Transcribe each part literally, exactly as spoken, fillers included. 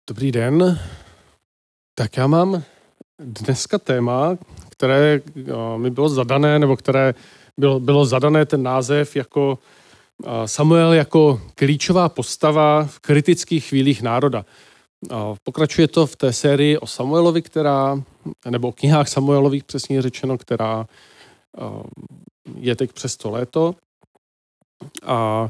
Dobrý den. Tak já mám dneska téma, které mi bylo zadané, nebo které bylo, bylo zadané ten název jako Samuel jako klíčová postava v kritických chvílích národa. Pokračuje to v té sérii o Samuelovi, která, nebo o knihách Samuelových přesně řečeno, která je teď přes to léto. A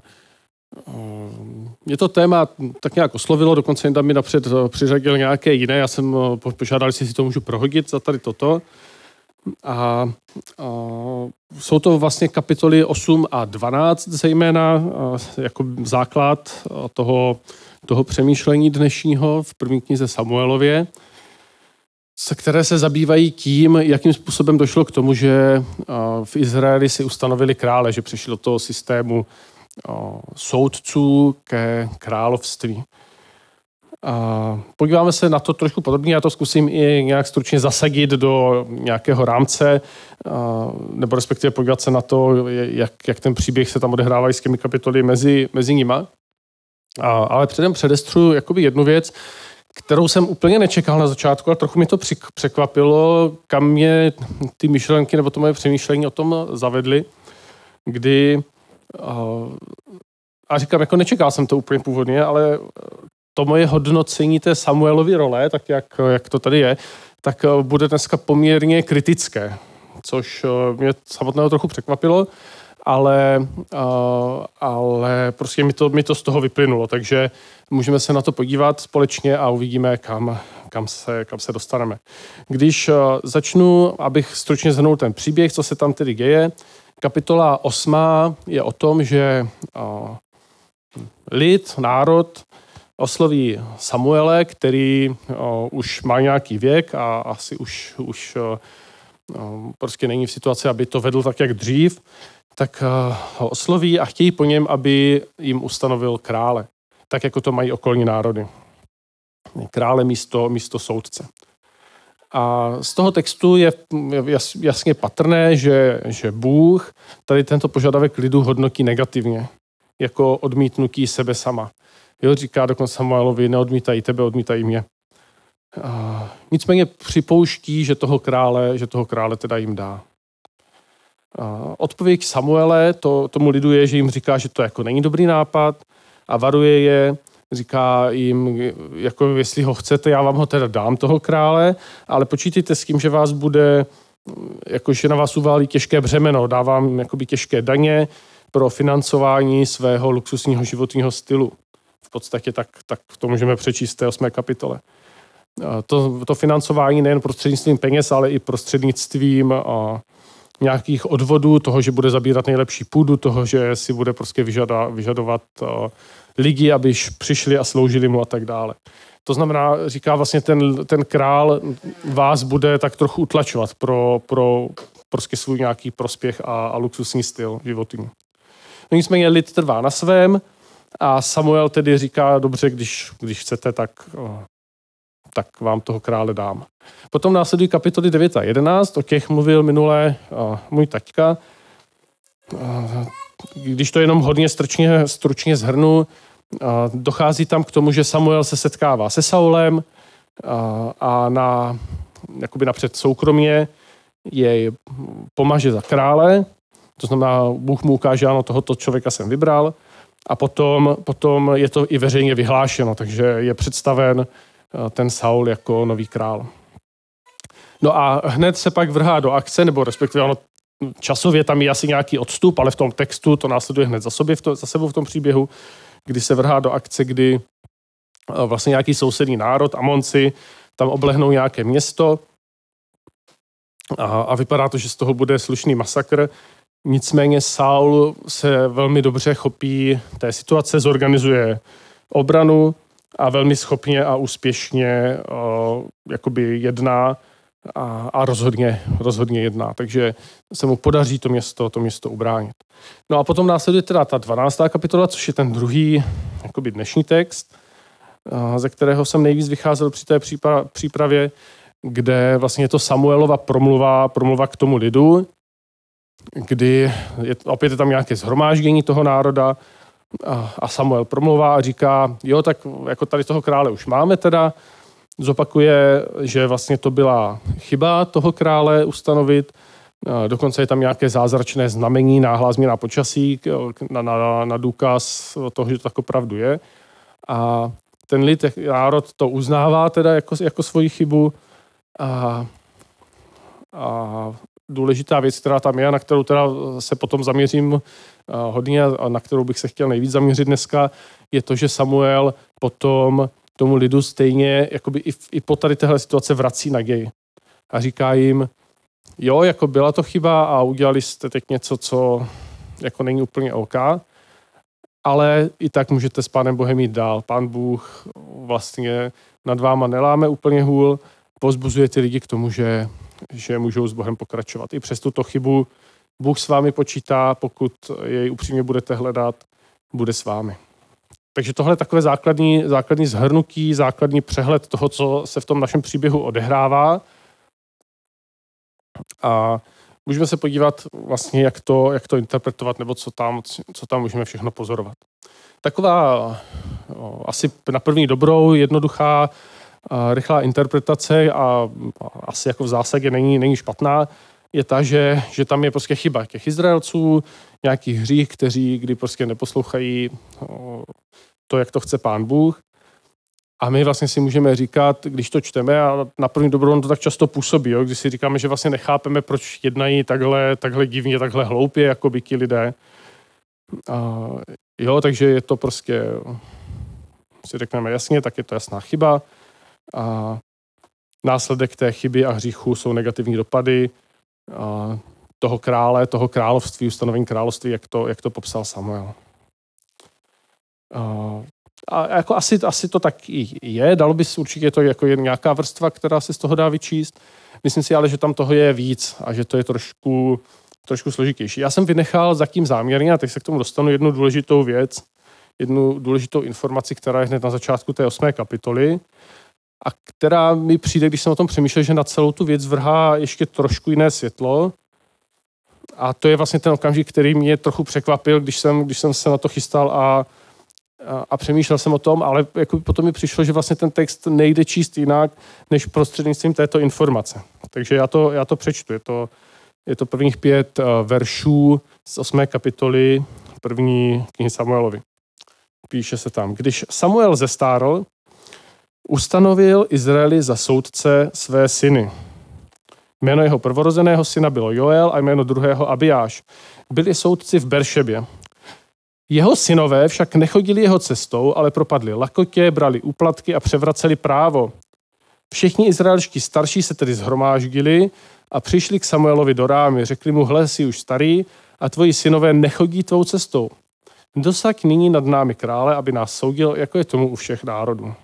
mě to téma tak nějak oslovilo, dokonce jen tam mi napřed přiřadil nějaké jiné, já jsem požádal, jestli si to můžu prohodit za tady toto. A, a jsou to vlastně kapitoly osm a dvanáct zejména, jako základ toho, toho přemýšlení dnešního v první knize Samuelově, se které se zabývají tím, jakým způsobem došlo k tomu, že v Izraeli si ustanovili krále, že přišli do toho systému soudců ke království. A podíváme se na to trošku podrobně, já to zkusím i nějak stručně zasadit do nějakého rámce, nebo respektive podívat se na to, jak, jak ten příběh se tam odehrává s těmi kapitoly mezi, mezi nima. A, ale předem předestřuju jakoby jednu věc, kterou jsem úplně nečekal na začátku, ale trochu mi to překvapilo, kam mě ty myšlenky nebo to moje přemýšlení o tom zavedly, kdy a říkám, jako nečekal jsem to úplně původně, ale to moje hodnocení té Samuelovy role, tak jak, jak to tady je, tak bude dneska poměrně kritické, což mě samotného trochu překvapilo, ale, ale prostě mi to, mi to z toho vyplynulo, takže můžeme se na to podívat společně a uvidíme, kam, kam, se, kam se dostaneme. Když začnu, abych stručně shrnul ten příběh, co se tam tedy děje, kapitola osmá je o tom, že lid, národ osloví Samuele, který o, už má nějaký věk a asi už, už o, prostě není v situaci, aby to vedl tak, jak dřív, tak o, ho osloví a chtějí po něm, aby jim ustanovil krále, tak jako to mají okolní národy. Krále místo, místo soudce. A z toho textu je jasně patrné, že, že Bůh tady tento požadavek lidu hodnotí negativně, jako odmítnutí sebe sama. Jo, říká dokonce Samuelovi, neodmítají tebe, odmítají mě. A nicméně připouští, že toho krále, že toho krále teda jim dá. A odpověď Samuele to, tomu lidu je, že jim říká, že to jako není dobrý nápad a varuje je, říká jim, jako jestli ho chcete, já vám ho teda dám, toho krále, ale počítejte s tím, že vás bude, jakože na vás uválí těžké břemeno, dávám jakoby těžké daně pro financování svého luxusního životního stylu. V podstatě tak, tak to můžeme přečíst v té osmé kapitole. To, to financování nejen prostřednictvím peněz, ale i prostřednictvím a, nějakých odvodů, toho, že bude zabírat nejlepší půdu, toho, že si bude prostě vyžada, vyžadovat a, lidi, aby přišli a sloužili mu a tak dále. To znamená, říká vlastně ten, ten král vás bude tak trochu utlačovat pro, pro prostě svůj nějaký prospěch a, a luxusní styl životní. No nicméně lid trvá na svém a Samuel tedy říká, dobře, když, když chcete, tak, tak vám toho krále dám. Potom následují kapitoly devět a jedenáct, o těch mluvil minule můj taťka. Když to jenom hodně stručně, stručně shrnu, dochází tam k tomu, že Samuel se setkává se Saulem a na, jakoby napřed soukromně jej pomaže za krále, to znamená, Bůh mu ukáže, ano, tohoto člověka jsem vybral, a potom, potom je to i veřejně vyhlášeno, takže je představen ten Saul jako nový král. No a hned se pak vrhá do akce, nebo respektive ono časově tam je asi nějaký odstup, ale v tom textu to následuje hned za, sobě, v to, za sebou v tom příběhu, kdy se vrhá do akce, kdy vlastně nějaký sousední národ, Amonci, tam oblehnou nějaké město a, a vypadá to, že z toho bude slušný masakr. Nicméně Saul se velmi dobře chopí té situace, zorganizuje obranu a velmi schopně a úspěšně o, jakoby jedná a, a rozhodně, rozhodně jedná. Takže se mu podaří to město, to město ubránit. No a potom následuje teda ta dvanáctá kapitola, což je ten druhý jakoby dnešní text, ze kterého jsem nejvíc vycházel při té přípravě, kde vlastně je to Samuelova promluva, promluva k tomu lidu, kdy je, opět je tam nějaké shromáždění toho národa A Samuel promlouvá a říká, jo, tak jako tady toho krále už máme teda. Zopakuje, že vlastně to byla chyba toho krále ustanovit. Dokonce je tam nějaké zázračné znamení, náhlá změna počasí na, na, na důkaz toho, že to tak opravdu je. A ten lid, národ to uznává teda jako, jako svoji chybu. A, a důležitá věc, která tam je, na kterou teda se potom zaměřím hodně a na kterou bych se chtěl nejvíc zaměřit dneska, je to, že Samuel potom tomu lidu stejně jakoby i, i po tady téhle situace vrací naději. A říká jim, jo, jako byla to chyba a udělali jste teď něco, co jako není úplně OK, ale i tak můžete s Pánem Bohem jít dál. Pán Bůh vlastně nad váma neláme úplně hůl, povzbuzuje ty lidi k tomu, že, že můžou s Bohem pokračovat. I přes tuto chybu Bůh s vámi počítá, pokud jej upřímně budete hledat, bude s vámi. Takže tohle je takové základní, základní shrnutí, základní přehled toho, co se v tom našem příběhu odehrává. A můžeme se podívat vlastně, jak to, jak to interpretovat, nebo co tam, co tam můžeme všechno pozorovat. Taková o, asi na první dobrou, jednoduchá, a rychlá interpretace a, a asi jako v zásadě není, není špatná, je ta, že, že tam je prostě chyba těch Izraelců, nějaký hřích, kteří kdy prostě neposlouchají o, to, jak to chce Pán Bůh. A my vlastně si můžeme říkat, když to čteme, a na první dobrou on to tak často působí, jo, když si říkáme, že vlastně nechápeme, proč jednají takhle, takhle divně, takhle hloupě, jako by ti lidé. A, jo, takže je to prostě, si řekneme jasně, tak je to jasná chyba. A následek té chyby a hříchu jsou negativní dopady a toho krále, toho království, ustanovení království, jak to, jak to popsal Samuel. A, a jako asi, asi to tak i je, dalo by se určitě to jako jen nějaká vrstva, která se z toho dá vyčíst. Myslím si ale, že tam toho je víc a že to je trošku, trošku složitější. Já jsem vynechal zatím záměrně, a teď se k tomu dostanu, jednu důležitou věc, jednu důležitou informaci, která je hned na začátku té osmé kapitoly a která mi přijde, když jsem o tom přemýšlel, že na celou tu věc vrhá ještě trošku jiné světlo. A to je vlastně ten okamžik, který mě trochu překvapil, když jsem, když jsem se na to chystal a, a, a přemýšlel jsem o tom, ale jako potom mi přišlo, že vlastně ten text nejde číst jinak, než prostřednictvím této informace. Takže já to, já to přečtu. Je to, je to prvních pět veršů z osmé kapitoly první knihy Samuelovi. Píše se tam, když Samuel zestárl, ustanovil Izraeli za soudce své syny. Jméno jeho prvorozeného syna bylo Joel a jméno druhého Abijáš. Byli soudci v Beršebě. Jeho synové však nechodili jeho cestou, ale propadli lakotě, brali úplatky a převraceli právo. Všichni izraelští starší se tedy shromáždili a přišli k Samuelovi do Rámy. Řekli mu, hle, jsi už starý a tvoji synové nechodí tvou cestou. Dosaď nyní nad námi krále, aby nás soudil, jako je tomu u všech národů.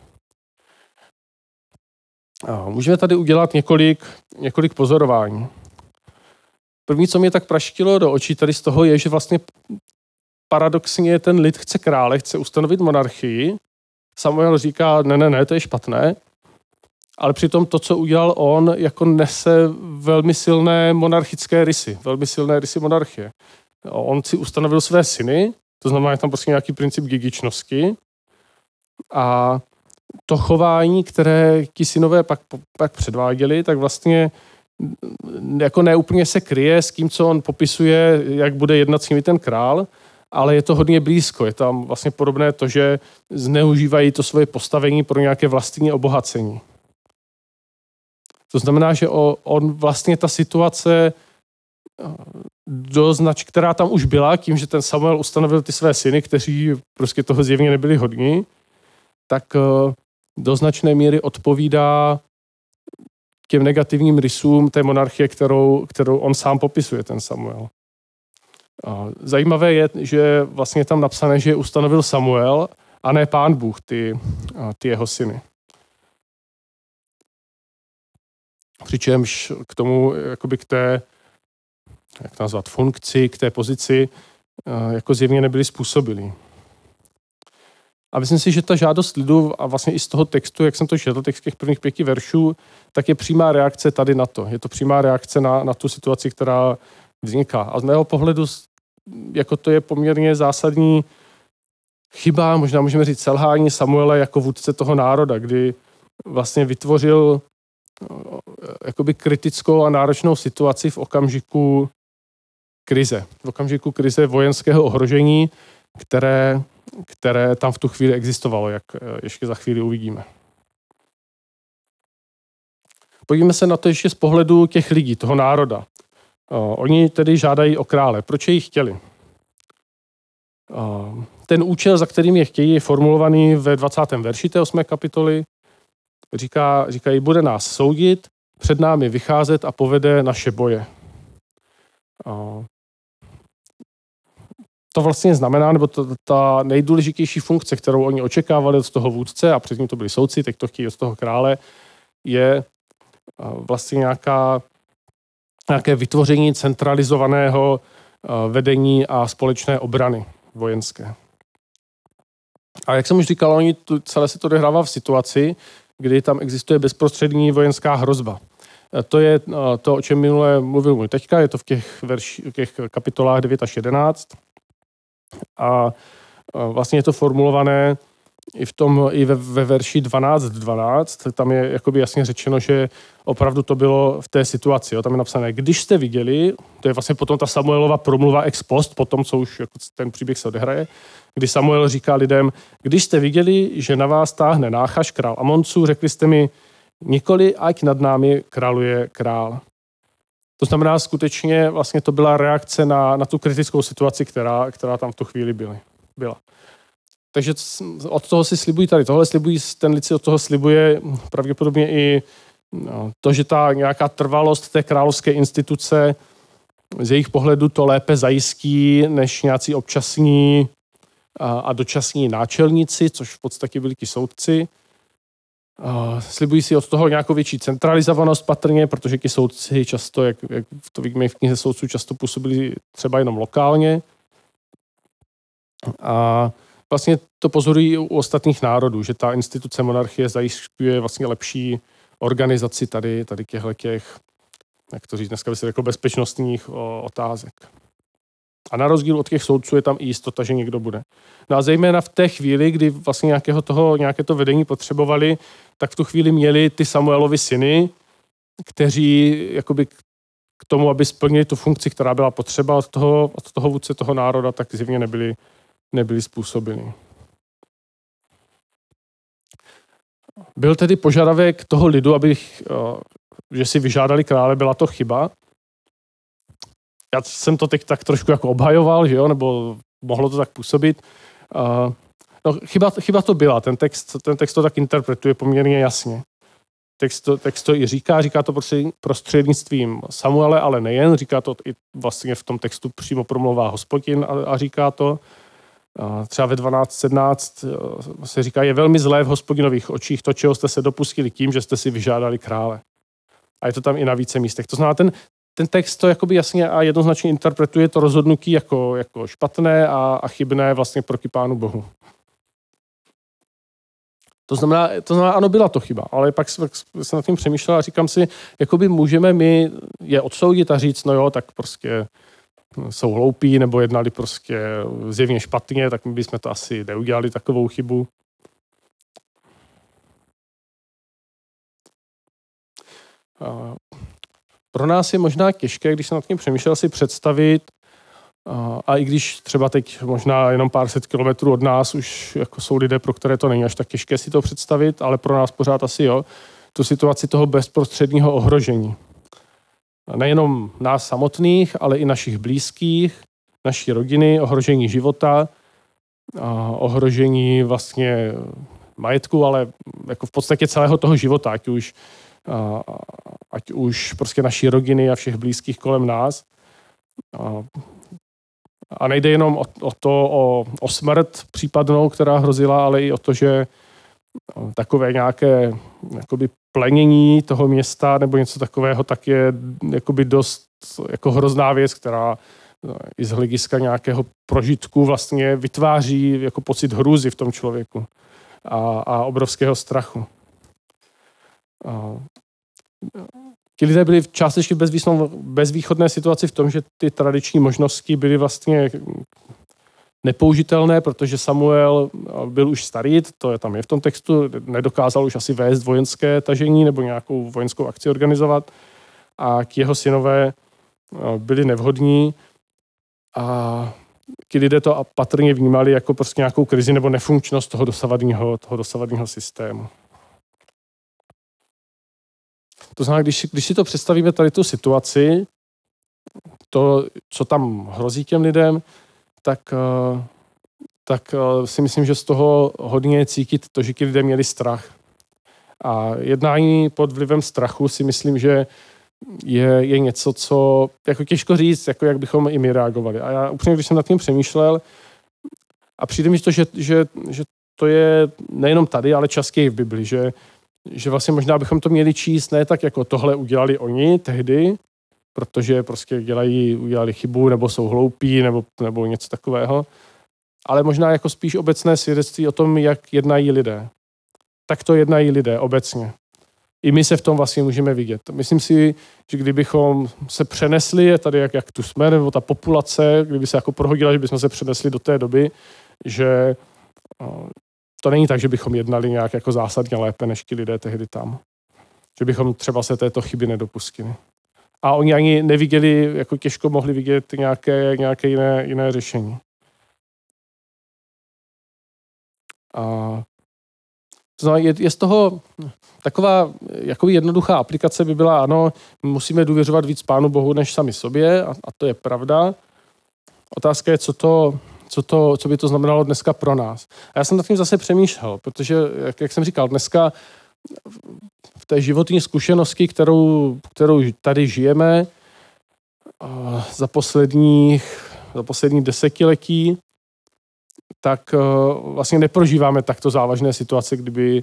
Můžeme tady udělat několik, několik pozorování. První, co mě tak praštilo do očí tady z toho, je, že vlastně paradoxně ten lid chce krále, chce ustanovit monarchii. Samuel říká, ne, ne, ne, to je špatné. Ale přitom to, co udělal on, jako nese velmi silné monarchické rysy, velmi silné rysy monarchie. On si ustanovil své syny, to znamená, je tam prostě nějaký princip dědičnosti a to chování, které ti synové pak, pak předváděli, tak vlastně jako neúplně se kryje s tím, co on popisuje, jak bude jednat s nimi ten král, ale je to hodně blízko. Je tam vlastně podobné to, že zneužívají to svoje postavení pro nějaké vlastní obohacení. To znamená, že on vlastně ta situace do znač, která tam už byla, tím, že ten Samuel ustanovil ty své syny, kteří prostě toho zjevně nebyli hodní, tak do značné míry odpovídá těm negativním rysům té monarchie, kterou, kterou on sám popisuje, ten Samuel. A zajímavé je, že vlastně je tam napsané, že ustanovil Samuel a ne Pán Bůh, ty, ty jeho syny. Přičemž k tomu, jakoby k té, jak to nazvat, funkci, k té pozici, jako zjevně nebyli způsobilí. A myslím si, že ta žádost lidu a vlastně i z toho textu, jak jsem to četl, text těch prvních pěti veršů, tak je přímá reakce tady na to. Je to přímá reakce na, na tu situaci, která vzniká. A z mého pohledu, jako to je poměrně zásadní chyba, možná můžeme říct selhání Samuele jako vůdce toho národa, kdy vlastně vytvořil jakoby kritickou a náročnou situaci v okamžiku krize. V okamžiku krize vojenského ohrožení, které, které tam v tu chvíli existovalo, jak ještě za chvíli uvidíme. Podívejme se na to ještě z pohledu těch lidí, toho národa. Oni tedy žádají o krále. Proč je chtěli? Ten účel, za kterým je chtějí, je formulovaný ve dvacátém verši té osmé kapitoly. Říká, říkají, bude nás soudit, před námi vycházet a povede naše boje. To vlastně znamená, nebo to, ta nejdůležitější funkce, kterou oni očekávali od toho vůdce, a předtím to byli soudci, teď to chtějí od toho krále, je vlastně nějaká, nějaké vytvoření centralizovaného vedení a společné obrany vojenské. A jak jsem už říkal, oni tu, celé se to odehrává v situaci, kdy tam existuje bezprostřední vojenská hrozba. To je to, o čem minule mluvil můj teďka, je to v těch, verši, v těch kapitolách devět až jedenáct. A vlastně je to formulované i, v tom, i ve, ve verši dvanáct dvanáct, tam je jakoby jasně řečeno, že opravdu to bylo v té situaci. Jo. Tam je napsané, když jste viděli, to je vlastně potom ta Samuelova promluva ex post, potom, co už jako ten příběh se odehraje, kdy Samuel říká lidem, když jste viděli, že na vás táhne Náchaš, král Amonců, řekli jste mi, nikoli, ať nad námi králuje král. To znamená, skutečně vlastně to byla reakce na, na tu kritickou situaci, která, která tam v tu chvíli byly, byla. Takže od toho si slibují tady tohle, slibují, ten lid si od toho slibuje pravděpodobně i no, to, že ta nějaká trvalost té královské instituce z jejich pohledu to lépe zajistí, než nějací občasní a, a dočasní náčelníci, což v podstatě byli ti soudci. A slibují si od toho nějakou větší centralizovanost patrně, protože ti soudci často, jak, jak to vidíme v knize soudců, často působili třeba jenom lokálně. A vlastně to pozorují u ostatních národů, že ta instituce monarchie zajišťuje vlastně lepší organizaci tady, tady těchto těch, jak to říct, dneska by se řeklo, bezpečnostních o, otázek. A na rozdíl od těch soudců je tam i jistota, že někdo bude. No a zejména v té chvíli, kdy vlastně nějakého toho, nějaké to vedení potřebovali, tak v tu chvíli měli ty Samuelovi syny, kteří jakoby k tomu, aby splnili tu funkci, která byla potřeba od toho, od toho vůdce toho národa, tak zjevně nebyli, nebyli způsobili. Byl tedy požadavek toho lidu, abych, že si vyžádali krále, byla to chyba. Já jsem to teď tak trošku jako obhajoval, že jo, nebo mohlo to tak působit. Uh, no, chyba, chyba to byla, ten text, ten text to tak interpretuje poměrně jasně. Text to, text to i říká, říká to prostřednictvím Samuele, ale nejen, říká to i vlastně v tom textu přímo promlouvá Hospodin a, a říká to. Uh, třeba ve dvanáct sedmnáct uh, se říká, je velmi zlé v Hospodinových očích to, čeho jste se dopustili tím, že jste si vyžádali krále. A je to tam i na více místech. To znamená, ten Ten text to jakoby jasně a jednoznačně interpretuje to rozhodnutí jako, jako špatné a, a chybné vlastně proti Pánu Bohu. To znamená, to znamená, ano, byla to chyba, ale pak jsem nad tím přemýšlel a říkám si, jakoby můžeme my je odsoudit a říct, no jo, tak prostě jsou hloupí nebo jednali prostě zjevně špatně, tak my bychom to asi neudělali takovou chybu. A pro nás je možná těžké, když jsem nad tím přemýšlel, si představit, a, a i když třeba teď možná jenom pár set kilometrů od nás už jako jsou lidé, pro které to není až tak těžké si to představit, ale pro nás pořád asi jo, tu situaci toho bezprostředního ohrožení. A nejenom nás samotných, ale i našich blízkých, naší rodiny, ohrožení života, a ohrožení vlastně majetku, ale jako v podstatě celého toho života, ať už A, ať už prostě naší rodiny a všech blízkých kolem nás. A, a nejde jenom o, o to, o, o smrt případnou, která hrozila, ale i o to, že takové nějaké jakoby plenění toho města nebo něco takového, tak je jakoby dost jako hrozná věc, která i z hlediska nějakého prožitku vlastně vytváří jako pocit hrůzy v tom člověku a, a obrovského strachu. A ti lidé byli částečně v bezvýchodné situaci v tom, že ty tradiční možnosti byly vlastně nepoužitelné, protože Samuel byl už starý, to je tam je v tom textu, nedokázal už asi vést vojenské tažení nebo nějakou vojenskou akci organizovat a k jeho synové byli nevhodní a ti lidé to patrně vnímali jako prostě nějakou krizi nebo nefunkčnost toho dosavadního, toho dosavadního systému. To znamená, když, když si to představíme tady tu situaci, to, co tam hrozí těm lidem, tak, tak si myslím, že z toho hodně cítit to, že ti lidé měli strach. A jednání pod vlivem strachu si myslím, že je, je něco, co jako těžko říct, jako jak bychom i my reagovali. A já upřímně, když jsem nad tím přemýšlel, a přijde mi to, že, že, že to je nejenom tady, ale častěji v Bibli, že, že vlastně možná bychom to měli číst ne tak, jako tohle udělali oni tehdy, protože prostě dělají, udělali chybu, nebo jsou hloupí, nebo, nebo něco takového, ale možná jako spíš obecné svědectví o tom, jak jednají lidé. Tak to jednají lidé obecně. I my se v tom vlastně můžeme vidět. Myslím si, že kdybychom se přenesli, tady jak, jak tu jsme, nebo ta populace, kdyby se jako prohodila, že bychom se přenesli do té doby, že to není tak, že bychom jednali nějak jako zásadně lépe než ti lidé tehdy tam. Že bychom třeba se této chyby nedopustili. A oni ani neviděli, jako těžko mohli vidět nějaké, nějaké jiné, jiné řešení. A to znamená, je, je z toho taková jako jednoduchá aplikace by byla, ano, musíme důvěřovat víc Pánu Bohu než sami sobě, a, a to je pravda. Otázka je, co, to, co, to, co by to znamenalo dneska pro nás. A já jsem nad tím zase přemýšlel, protože, jak, jak jsem říkal, dneska v té životní zkušenosti, kterou, kterou tady žijeme za posledních, za poslední desetiletí, tak vlastně neprožíváme takto závažné situace, kdyby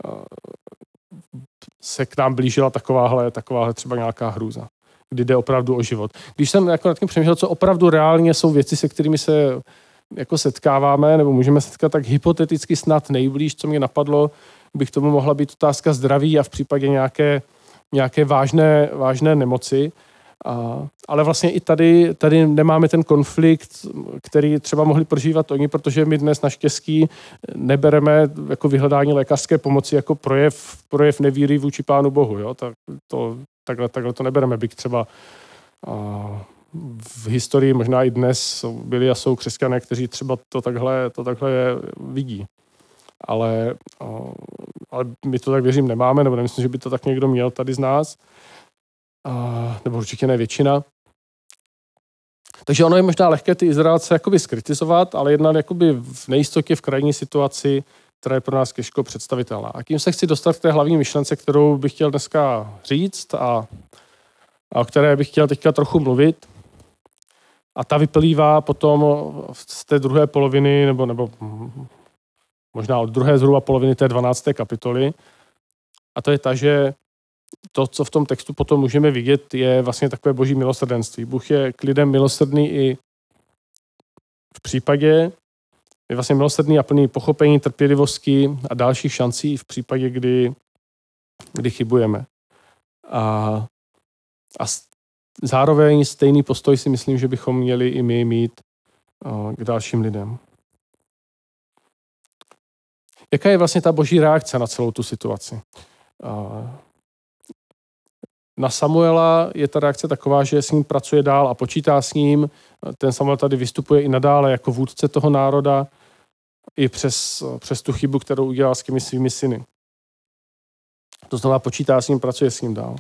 se k nám blížila takováhle, takováhle třeba nějaká hrůza, kdy jde opravdu o život. Když jsem jako nad tím přemýšlel, co opravdu reálně jsou věci, se kterými se jako setkáváme, nebo můžeme setkat, tak hypoteticky snad nejblíž, co mě napadlo, by k tomu mohla být otázka zdraví a v případě nějaké, nějaké vážné, vážné nemoci. A, ale vlastně i tady, tady nemáme ten konflikt, který třeba mohli prožívat oni, protože my dnes naštěstí nebereme jako vyhledání lékařské pomoci jako projev, projev nevíry vůči Pánu Bohu. Jo? Tak to, takhle, takhle to nebereme, byť třeba a, v historii možná i dnes byli a jsou křesťané, kteří třeba to takhle, to takhle vidí. Ale, ale my to tak věřím nemáme, nebo nemyslím, že by to tak někdo měl tady z nás. A, nebo určitě ne většina. Takže ono je možná lehké ty Izraelce jakoby skritizovat, ale jednat jakoby v nejistotě, v krajní situaci, která je pro nás těžko představitelná. A tím se chci dostat k té hlavní myšlence, kterou bych chtěl dneska říct a, a o které bych chtěl teďka trochu mluvit. A ta vyplývá potom z té druhé poloviny, nebo, nebo možná od druhé zhruba poloviny té dvanácté kapitoly. A to je ta, že to, co v tom textu potom můžeme vidět, je vlastně takové boží milosrdenství. Bůh je k lidem milosrdný i v případě, je vlastně milosrdný a plný pochopení, trpělivosti a dalších šancí v případě, kdy, kdy chybujeme. A, a zároveň stejný postoj si myslím, že bychom měli i my mít k dalším lidem. Jaká je vlastně ta boží reakce na celou tu situaci? Na Samuela je ta reakce taková, že s ním pracuje dál a počítá s ním. Ten Samuel tady vystupuje i nadále jako vůdce toho národa i přes, přes tu chybu, kterou udělal s těmi svými syny. To znamená, počítá s ním, pracuje s ním dál.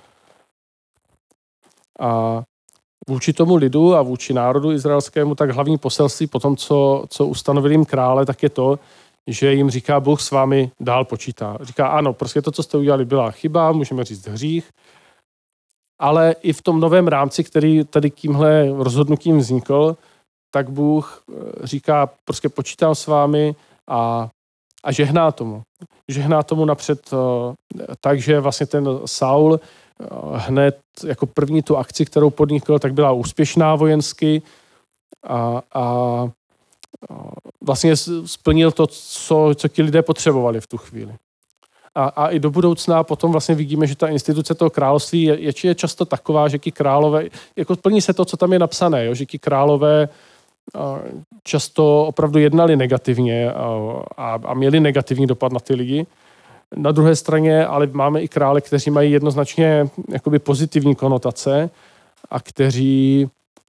A vůči tomu lidu a vůči národu izraelskému, tak hlavní poselství po tom, co, co ustanovil jim krále, tak je to, že jim říká, Bůh s vámi dál počítá. Říká, ano, prostě to, co jste udělali, byla chyba, můžeme říct hřích, ale i v tom novém rámci, který tady tímhle rozhodnutím vznikl, tak Bůh říká, prostě počítám s vámi a, a žehná tomu. Žehná tomu napřed tak, že vlastně ten Saul hned jako první tu akci, kterou podnikl, tak byla úspěšná vojensky a, a vlastně splnil to, co, co ti lidé potřebovali v tu chvíli. A, a i do budoucna potom vlastně vidíme, že ta instituce toho království je, je, je často taková, že ti králové, jako plní se to, co tam je napsané, jo, že ti králové často opravdu jednali negativně a, a měli negativní dopad na ty lidi. Na druhé straně ale máme i krále, kteří mají jednoznačně jakoby pozitivní konotace a kteří,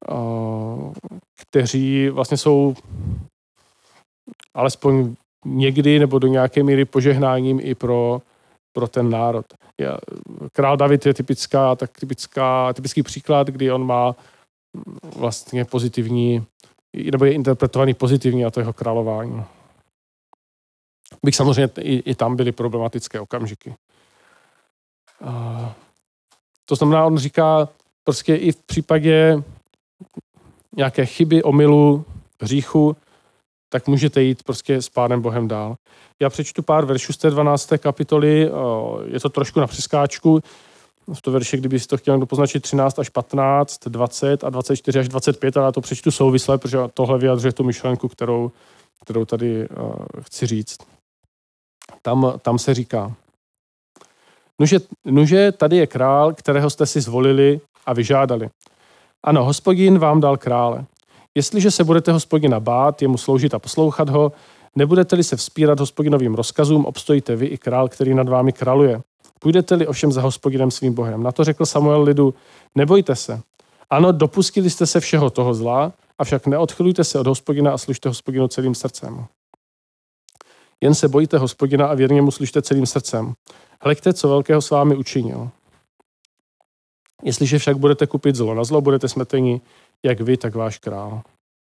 kteří vlastně jsou alespoň někdy nebo do nějaké míry požehnáním i pro, pro ten národ. Král David je typická, tak typická, typický příklad, kdy on má vlastně pozitivní, nebo je interpretovaný pozitivně a to jeho králování. Bych samozřejmě i, i tam byly problematické okamžiky. Uh, to znamená, on říká, prostě i v případě nějaké chyby, omylu, hříchu, tak můžete jít prostě s Pánem Bohem dál. Já přečtu pár veršů z té dvanácté kapitoly, je to trošku na přeskáčku. V to verše, kdyby si to chtěl někdo poznačit třináct až patnáct, dvacet a dvacet čtyři až dvacet pět, ale já to přečtu souvisle, protože tohle vyjadřuje tu myšlenku, kterou, kterou tady uh, chci říct. Tam, tam se říká, nuže, nuže tady je král, kterého jste si zvolili a vyžádali. Ano, Hospodin vám dal krále. Jestliže se budete Hospodina bát, jemu sloužit a poslouchat ho, nebudete-li se vzpírat Hospodinovým rozkazům, obstojíte vy i král, který nad vámi králuje. Půjdete-li ovšem za Hospodinem svým Bohem. Na to řekl Samuel lidu, nebojte se. Ano, dopustili jste se všeho toho zla, avšak neodchylujte se od Hospodina a služte Hospodinu celým srdcem. Jen se bojíte Hospodina a věrně mu služte celým srdcem. Hleďte, co velkého s vámi učinil. Jestliže však budete kupit zlo na zlo, budete smeteni, jak vy, tak váš král.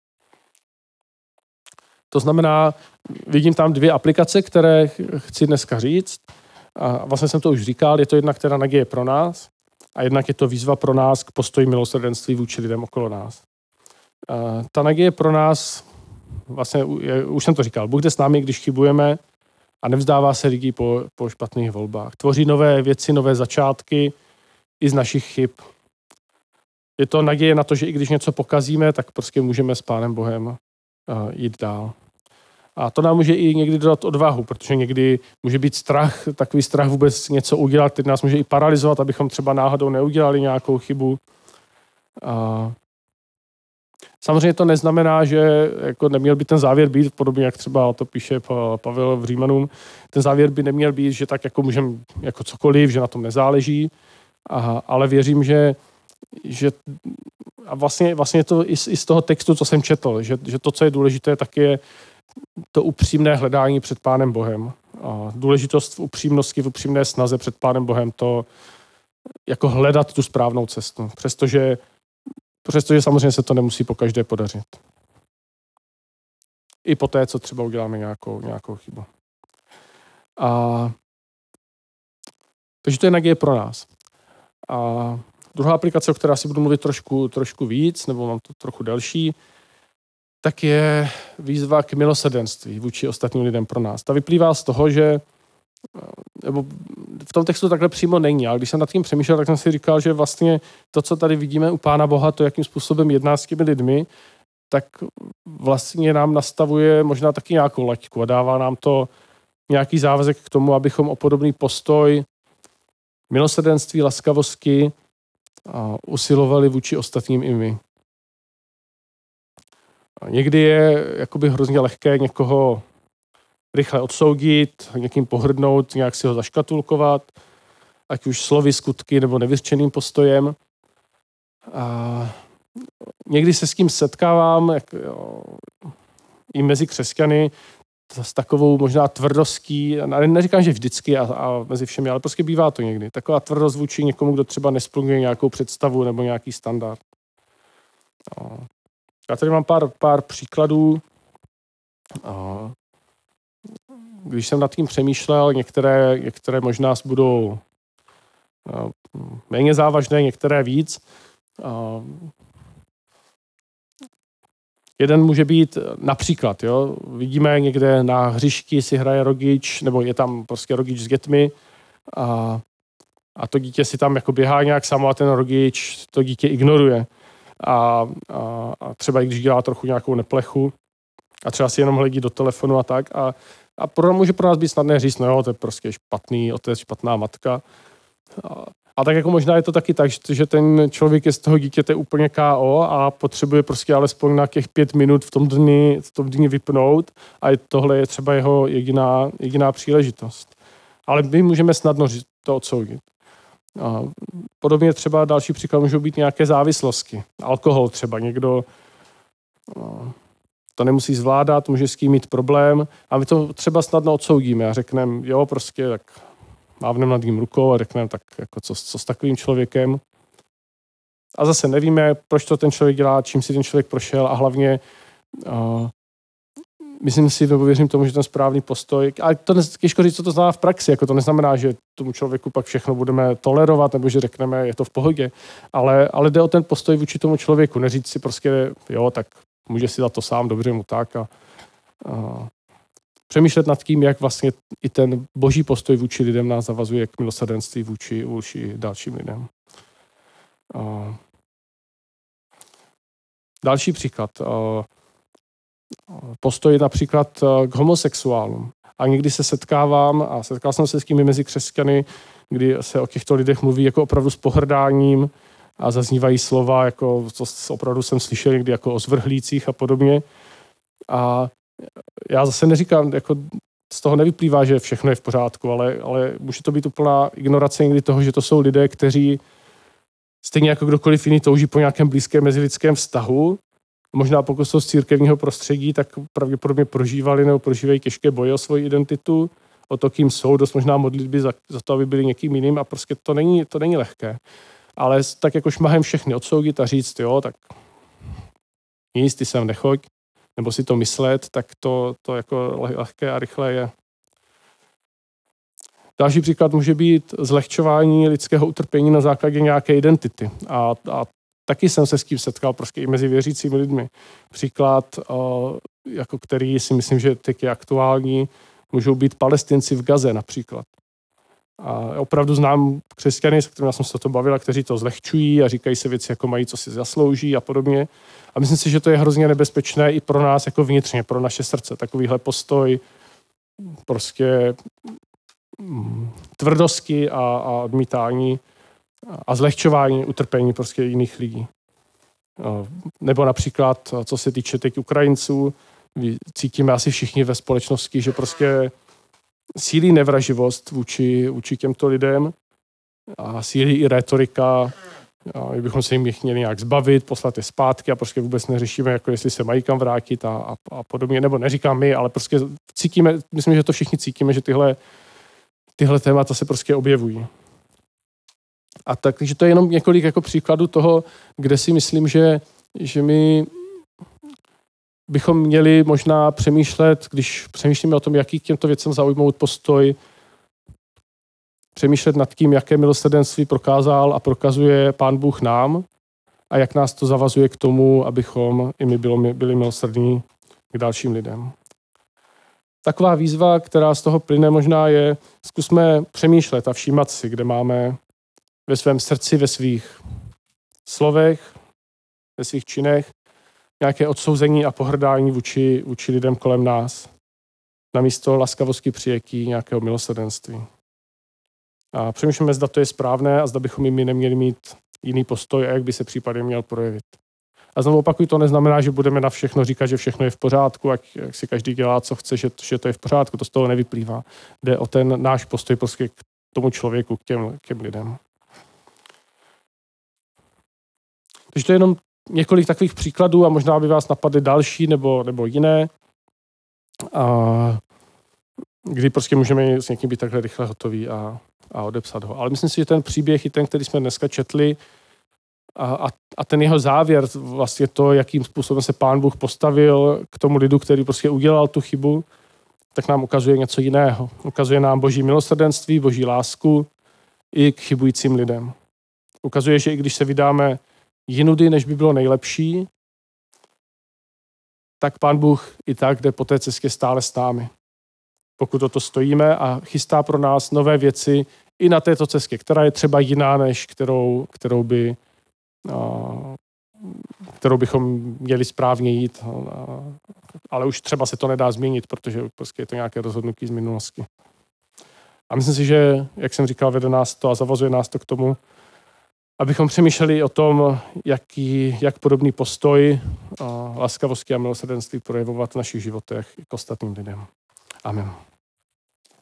To znamená, vidím tam dvě aplikace, které chci dneska říct. A vlastně jsem to už říkal, je to jednak teda naděje pro nás a jednak je to výzva pro nás k postoji milosrdenství vůči lidem okolo nás. A ta naděje pro nás, vlastně už jsem to říkal, Bůh jde s námi, když chybujeme a nevzdává se lidí po, po špatných volbách. Tvoří nové věci, nové začátky i z našich chyb. Je to naděje na to, že i když něco pokazíme, tak prostě můžeme s Pánem Bohem jít dál. A to nám může i někdy dodat odvahu, protože někdy může být strach, takový strach vůbec něco udělat, který nás může i paralyzovat, abychom třeba náhodou neudělali nějakou chybu. A samozřejmě to neznamená, že jako neměl by ten závěr být, podobně jak třeba to píše Pavel v Římanům, ten závěr by neměl být, že tak jako můžeme jako cokoliv, že na tom nezáleží, a, ale věřím, že, že a vlastně, vlastně to i z, i z toho textu, co jsem četl, že, že to, co je důležité, tak je to upřímné hledání před Pánem Bohem. A důležitost v upřímnosti, v upřímné snaze před Pánem Bohem, to jako hledat tu správnou cestu. Přestože, přestože samozřejmě se to nemusí pokaždé podařit. I po té, co třeba uděláme nějakou, nějakou chybu. A, takže to je naděje pro nás. A druhá aplikace, o které si budu mluvit trošku, trošku víc, nebo mám to trochu delší, tak je výzva k milosrdenství vůči ostatním lidem pro nás. Ta vyplývá z toho, že nebo v tom textu takhle přímo není, ale když jsem nad tím přemýšlel, tak jsem si říkal, že vlastně to, co tady vidíme u Pána Boha, to, jakým způsobem jedná s těmi lidmi, tak vlastně nám nastavuje možná taky nějakou laťku a dává nám to nějaký závazek k tomu, abychom o podobný postoj milosrdenství, laskavosti usilovali vůči ostatním i my. A někdy je jakoby hrozně lehké někoho rychle odsoudit, někým pohrdnout, nějak si ho zaškatulkovat, ať už slovy, skutky nebo nevyřčeným postojem. A někdy se s tím setkávám jak, jo, i mezi křesťany s takovou možná tvrdostí, neříkám, že vždycky a, a mezi všemi, ale prostě bývá to někdy. Taková tvrdost vůči někomu, kdo třeba nesplňuje nějakou představu nebo nějaký standard. No. Já tady mám pár, pár příkladů. A když jsem nad tím přemýšlel, některé, některé možná budou méně závažné, některé víc. A jeden může být například, jo, vidíme někde na hřišti si hraje rodič, nebo je tam prostě rodič s dětmi a, a to dítě si tam jako běhá nějak samo a ten rodič to dítě ignoruje. A, a, a třeba i když dělá trochu nějakou neplechu a třeba si jenom hledí do telefonu a tak. A, a pro, může pro nás být snadné říct, no jo, to je prostě špatný otec, špatná matka. A, A tak jako možná je to taky tak, že ten člověk je z toho dítěte úplně ká ó a potřebuje prostě alespoň na těch pět minut v tom dni, v tom dni vypnout a tohle je třeba jeho jediná, jediná příležitost. Ale my můžeme snadno to odsoudit. A podobně třeba další příklad můžou být nějaké závislosti. Alkohol třeba, někdo no, to nemusí zvládat, může s tím mít problém a my to třeba snadno odsoudíme a řekneme, jo, prostě tak mávneme nad ním rukou a řekneme, tak jako co, co s takovým člověkem. A zase nevíme, proč to ten člověk dělá, čím si ten člověk prošel a hlavně uh, myslím si, nebo věřím tomu, že ten správný postoj, ale to těžko říct, co to znamená v praxi, jako to neznamená, že tomu člověku pak všechno budeme tolerovat, nebo že řekneme, je to v pohodě, ale, ale jde o ten postoj vůči tomu člověku, neříct si prostě, jo, tak může si za to sám, dobře mu tak a, a přemýšlet nad tím, jak vlastně i ten boží postoj vůči lidem nás zavazuje k milosrdenství vůči, vůči dalším lidem. A další příklad. A postoj například k homosexuálům. A někdy se setkávám, a setkal jsem se s tím mezi křesťany, kdy se o těchto lidech mluví jako opravdu s pohrdáním a zaznívají slova, jako co opravdu jsem slyšel někdy jako o zvrhlících a podobně. A já zase neříkám, jako z toho nevyplývá, že všechno je v pořádku, ale, ale může to být úplná ignorace někdy toho, že to jsou lidé, kteří stejně jako kdokoliv jiný touží po nějakém blízkém mezilidském vztahu. Možná pokud jsou z církevního prostředí, tak pravděpodobně prožívali nebo prožívají těžké boje o svoji identitu, o to, kým jsou, dost možná modlitby za, za to, aby byli někým jiným a prostě to není, to není lehké. Ale tak jako šmahem všechny odsoudit a říct, jo, tak nic, ty sem nechoď, nebo si to myslet, tak to, to jako lehké a rychlé je. Další příklad může být zlehčování lidského utrpení na základě nějaké identity. A, a taky jsem se s tím setkal prostě i mezi věřícími lidmi. Příklad, jako který si myslím, že teď je aktuální, můžou být Palestinci v Gaze například. A opravdu znám křesťany, s kterými jsem se o tom bavil, kteří to zlehčují a říkají se věci, jako mají, co si zaslouží a podobně. A myslím si, že to je hrozně nebezpečné i pro nás jako vnitřně, pro naše srdce. Takovýhle postoj prostě tvrdosti a, a odmítání a zlehčování utrpení prostě jiných lidí. Nebo například, co se týče teď Ukrajinců, cítíme asi všichni ve společnosti, že prostě sílí nevraživost vůči, vůči těmto lidem a sílí i retorika, a bychom se jim měli nějak zbavit, poslat je zpátky a prostě vůbec neřešíme, jako jestli se mají kam vrátit a, a, a podobně, nebo neříkám my, ale prostě cítíme, myslím, že to všichni cítíme, že tyhle, tyhle témata se prostě objevují. A tak, takže to je jenom několik jako příkladů toho, kde si myslím, že, že my bychom měli možná přemýšlet, když přemýšlíme o tom, jaký k těmto věcem zaujmout postoj, přemýšlet nad tím, jaké milosrdenství prokázal a prokazuje Pán Bůh nám a jak nás to zavazuje k tomu, abychom i my byli, byli milosrdní k dalším lidem. Taková výzva, která z toho plyne možná je, zkusme přemýšlet a všímat si, kde máme ve svém srdci, ve svých slovech, ve svých činech nějaké odsouzení a pohrdání vůči, vůči lidem kolem nás. Namísto laskavosti přijetí nějakého milosrdenství. A přemýšlíme, zda to je správné a zda bychom i my neměli mít jiný postoj a jak by se případně měl projevit. A znovu opakuju, to neznamená, že budeme na všechno říkat, že všechno je v pořádku, jak, jak si každý dělá, co chce, že, že to je v pořádku. To z toho nevyplývá. Jde o ten náš postoj prostě k tomu člověku, k těm, k těm lidem. Takže to je jenom několik takových příkladů a možná by vás napadly další nebo, nebo jiné, a kdy prostě můžeme s někým být takhle rychle hotový a, a odepsat ho. Ale myslím si, že ten příběh i ten, který jsme dneska četli a, a, a ten jeho závěr, vlastně to, jakým způsobem se Pán Bůh postavil k tomu lidu, který prostě udělal tu chybu, tak nám ukazuje něco jiného. Ukazuje nám boží milosrdenství, boží lásku i k chybujícím lidem. Ukazuje, že i když se vydáme jinudy, než by bylo nejlepší, tak Pán Bůh i tak jde po té cestě stále s námi. Pokud o to stojíme a chystá pro nás nové věci i na této cestě, která je třeba jiná, než kterou, kterou, by, kterou bychom měli správně jít. Ale už třeba se to nedá změnit, protože prostě je to nějaké rozhodnutí z minulosti. A myslím si, že, jak jsem říkal, vede nás to a zavazuje nás to k tomu, abychom přemýšleli o tom, jaký, jak podobný postoj, laskavosti a milosrdenství projevovat v našich životech k ostatním lidem. Amen.